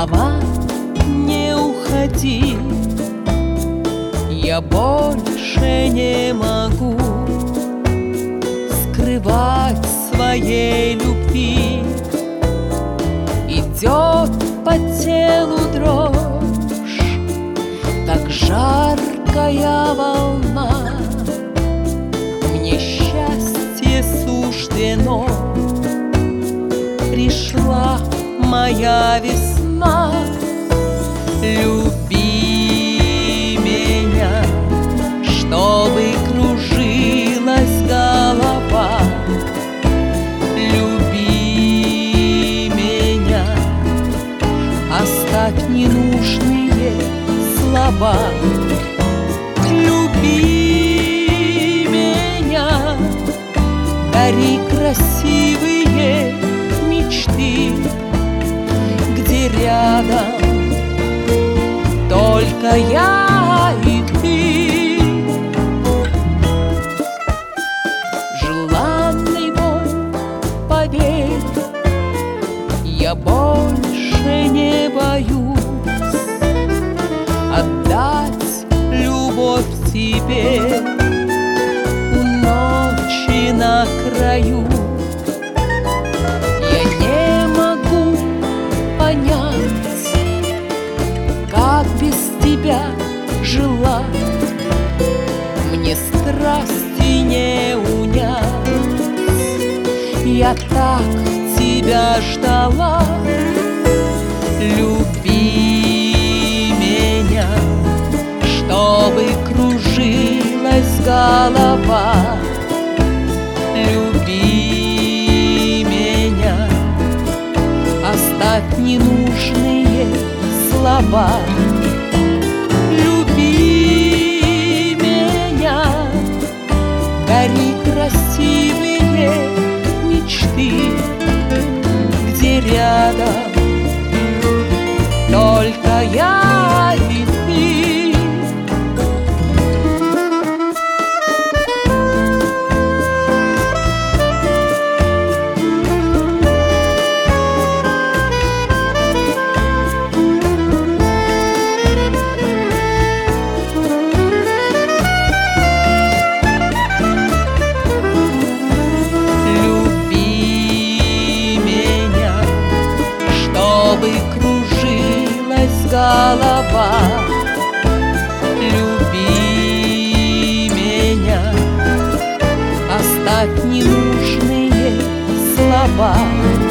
Слова не уходи, я больше не могу скрывать своей любви. Идет по телу дрожь, как жаркая волна. Мне счастье суждено, пришла моя весна. Люби меня, чтобы кружилась голова. Люби меня, оставь ненужные слова. Люби меня, дари красивые мечты, где рядом только я и ты. Желанный мой, поверь, я больше не боюсь отдать любовь тебе у ночи на краю. Я не могу понять, как без тебя жила. Мне страсти не унять, я так тебя ждала. Люби меня, чтобы кружилась голова. Люби меня, оставь ненужные слова. Люби меня, дари красивые мечты, где рядом только я и ты. Голова. Люби меня, оставь ненужные слова.